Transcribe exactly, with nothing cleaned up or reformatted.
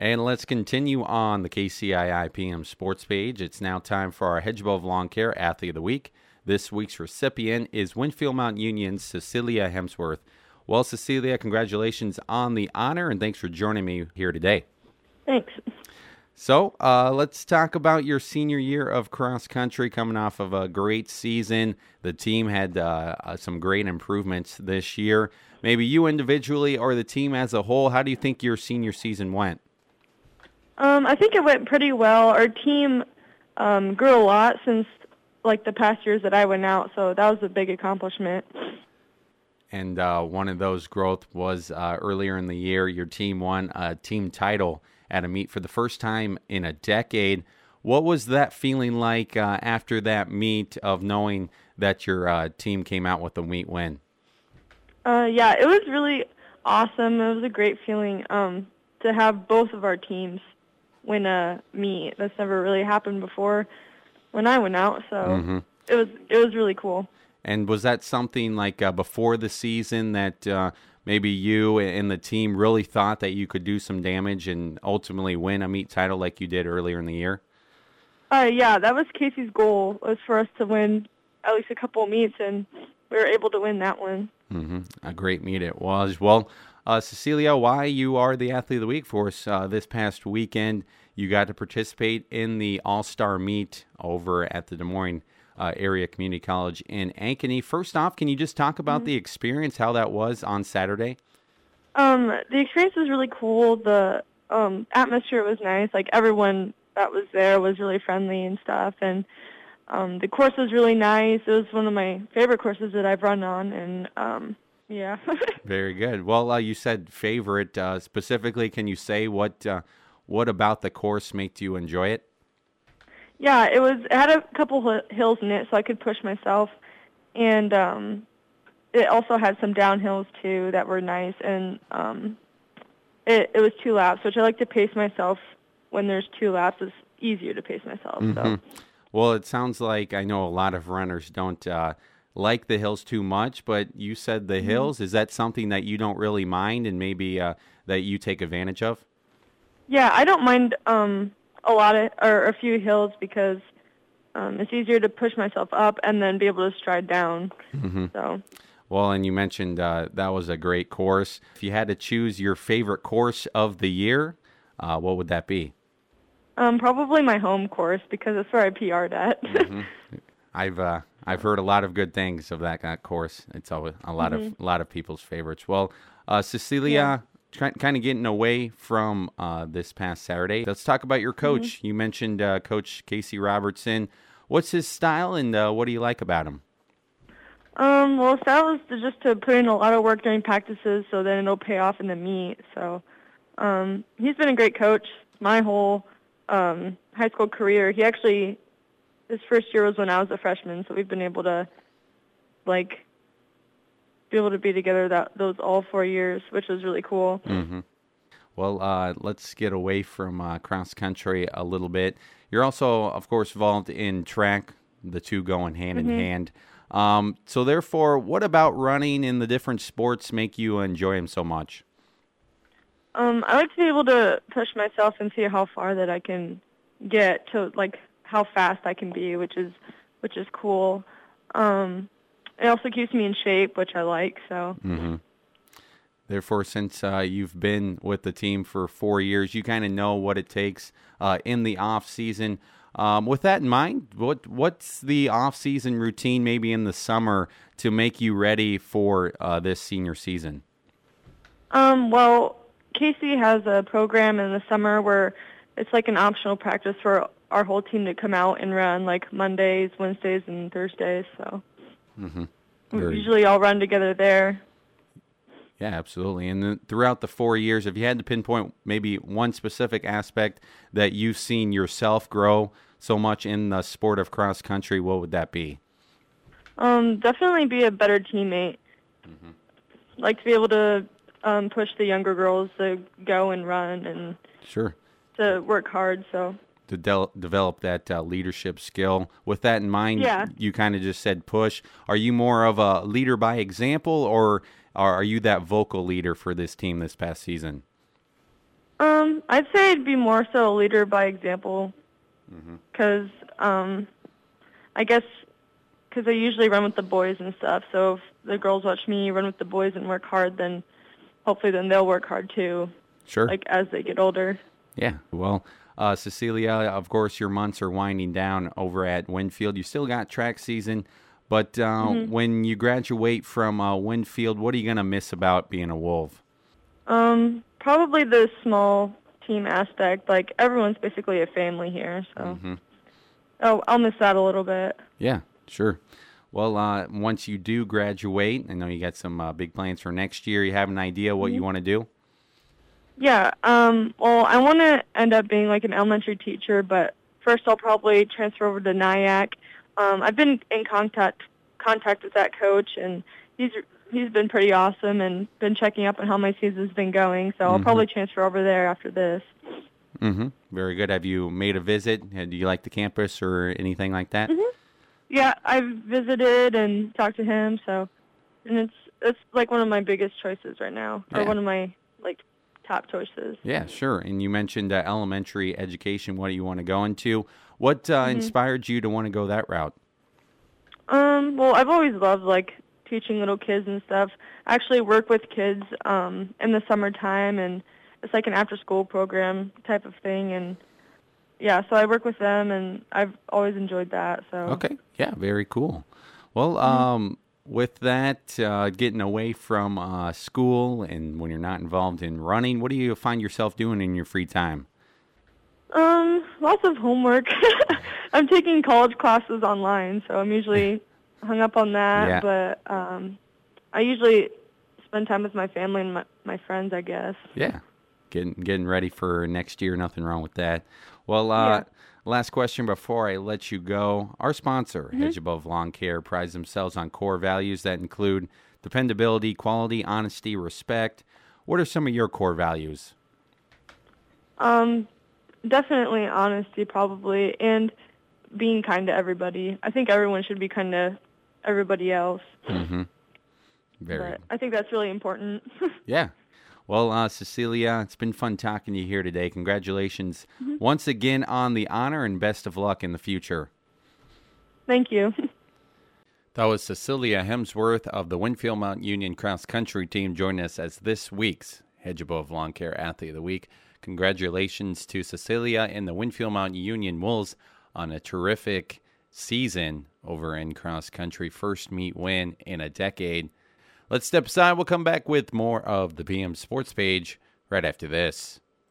And let's continue on the K C I I P M sports page. It's now time for our Hedge Above Lawn Care Athlete of the Week. This week's recipient is Winfield Mount Union's Cecilia Hemsworth. Well, Cecilia, congratulations on the honor, and thanks for joining me here today. Thanks. So uh, let's talk about your senior year of cross country, coming off of a great season. The team had uh, some great improvements this year. Maybe you individually or the team as a whole, how do you think your senior season went? Um, I think it went pretty well. Our team um, grew a lot since like the past years that I went out, so that was a big accomplishment. And uh, one of those growth was uh, earlier in the year, your team won a team title at a meet for the first time in a decade. What was that feeling like uh, after that meet of knowing that your uh, team came out with a meet win? Uh, yeah, it was really awesome. It was a great feeling um, to have both of our teams win a meet. That's never really happened before when I went out, so mm-hmm. it was it was really cool. And was that something like uh, before the season that uh, maybe you and the team really thought that you could do some damage and ultimately win a meet title like you did earlier in the year? Uh, yeah, that was Casey's goal, was for us to win at least a couple of meets, and we were able to win that one. Mm-hmm. A great meet it was. Well, uh, Cecilia, why you are the Athlete of the Week for us uh, this past weekend. You got to participate in the All-Star Meet over at the Des Moines uh, Area Community College in Ankeny. First off, can you just talk about mm-hmm. the experience, how that was on Saturday? Um, the experience was really cool. The um, atmosphere was nice. Like, everyone that was there was really friendly and stuff. And um, the course was really nice. It was one of my favorite courses that I've run on. And, um, yeah. Very good. Well, uh, you said favorite. Uh, specifically, can you say what uh, what about the course made you enjoy it? Yeah, it was. It had a couple hills in it, so I could push myself. And um, it also had some downhills, too, that were nice. And um, it, it was two laps, which I like to pace myself. When there's two laps, it's easier to pace myself. Mm-hmm. So. Well, it sounds like I know a lot of runners don't uh, like the hills too much, but you said the mm-hmm. hills. Is that something that you don't really mind and maybe uh, that you take advantage of? Yeah, I don't mind um, a lot of or a few hills because um, it's easier to push myself up and then be able to stride down. Mm-hmm. So. Well, and you mentioned uh, that was a great course. If you had to choose your favorite course of the year, uh, what would that be? Um, probably my home course because that's where I P R'd at. mm-hmm. I've uh, I've heard a lot of good things of that, that course. It's always a lot mm-hmm. of a lot of people's favorites. Well, uh, Cecilia, yeah. kind of getting away from uh, this past Saturday. Let's talk about your coach. Mm-hmm. You mentioned uh, Coach Casey Robertson. What's his style, and uh, what do you like about him? Um, well, his style is to just to put in a lot of work during practices, so then it'll pay off in the meet. So, um, he's been a great coach my whole um, high school career. He actually, his first year was when I was a freshman, so we've been able to, like, be able to be together that those all four years, which was really cool. Mm-hmm. Well, uh, let's get away from uh, cross country a little bit. You're also, of course, involved in track, the two going hand mm-hmm. in hand. Um, so therefore, what about running in the different sports make you enjoy them so much? Um, I like to be able to push myself and see how far that I can get to, like, how fast I can be, which is which is cool. Um, it also keeps me in shape, which I like. So. Mm-hmm. Therefore, since uh, you've been with the team for four years, you kind of know what it takes uh, in the off season. Um, with that in mind, what what's the off season routine, maybe in the summer, to make you ready for uh, this senior season? Um, well. Casey has a program in the summer where it's like an optional practice for our whole team to come out and run, like Mondays, Wednesdays, and Thursdays. So mm-hmm. we usually all run together there. Yeah, absolutely. And then throughout the four years, if you had to pinpoint maybe one specific aspect that you've seen yourself grow so much in the sport of cross country, what would that be? Um, definitely be a better teammate. Mm-hmm. Like to be able to Um, push the younger girls to go and run and sure to work hard. So to de- develop that uh, leadership skill. With that in mind, yeah. you kind of just said push. Are you more of a leader by example, or are you that vocal leader for this team this past season? Um, I'd say I'd be more so a leader by example, because mm-hmm. um, I guess because I usually run with the boys and stuff. So if the girls watch me run with the boys and work hard, then hopefully then they'll work hard too. Sure. Like as they get older. Yeah. Well, uh, Cecilia, of course, your months are winding down over at Winfield. You still got track season, but uh, mm-hmm. when you graduate from uh, Winfield, what are you gonna miss about being a Wolf? Um, probably the small team aspect. Like everyone's basically a family here, so mm-hmm. oh, I'll miss that a little bit. Yeah. Sure. Well, uh, once you do graduate, I know you got some uh, big plans for next year. You have an idea what mm-hmm. you want to do? Yeah. Um, well, I want to end up being like an elementary teacher, but first I'll probably transfer over to Nyack. Um, I've been in contact contact with that coach, and he's he's been pretty awesome and been checking up on how my season's been going. So mm-hmm. I'll probably transfer over there after this. Mm-hmm. Very good. Have you made a visit? Do you like the campus or anything like that? Mm-hmm. Yeah, I've visited and talked to him, so and it's it's like one of my biggest choices right now, or yeah. one of my like top choices. Yeah, sure. And you mentioned uh, elementary education, what do you want to go into? What uh, mm-hmm. inspired you to want to go that route? Um, well, I've always loved like teaching little kids and stuff. I actually work with kids um, in the summertime, and it's like an after-school program type of thing, and yeah, so I work with them, and I've always enjoyed that. So okay, yeah, very cool. Well, mm-hmm. um, with that, uh, getting away from uh, school and when you're not involved in running, what do you find yourself doing in your free time? Um, lots of homework. I'm taking college classes online, so I'm usually hung up on that. Yeah. But um, I usually spend time with my family and my, my friends, I guess. Yeah, getting getting ready for next year. Nothing wrong with that. Well, uh, yeah. last question before I let you go. Our sponsor, mm-hmm. Hedge Above Lawn Care, prides themselves on core values that include dependability, quality, honesty, respect. What are some of your core values? Um, definitely honesty, probably, and being kind to everybody. I think everyone should be kind to everybody else. Mm-hmm. Very. But I think that's really important. Yeah. Well, uh, Cecilia, it's been fun talking to you here today. Congratulations mm-hmm. once again on the honor, and best of luck in the future. Thank you. That was Cecilia Hemsworth of the Winfield Mount Union Cross Country Team joining us as this week's Hedge Above Lawn Care Athlete of the Week. Congratulations to Cecilia and the Winfield Mount Union Wolves on a terrific season over in cross country. First meet win in a decade. Let's step aside. We'll come back with more of the P M Sports Page right after this.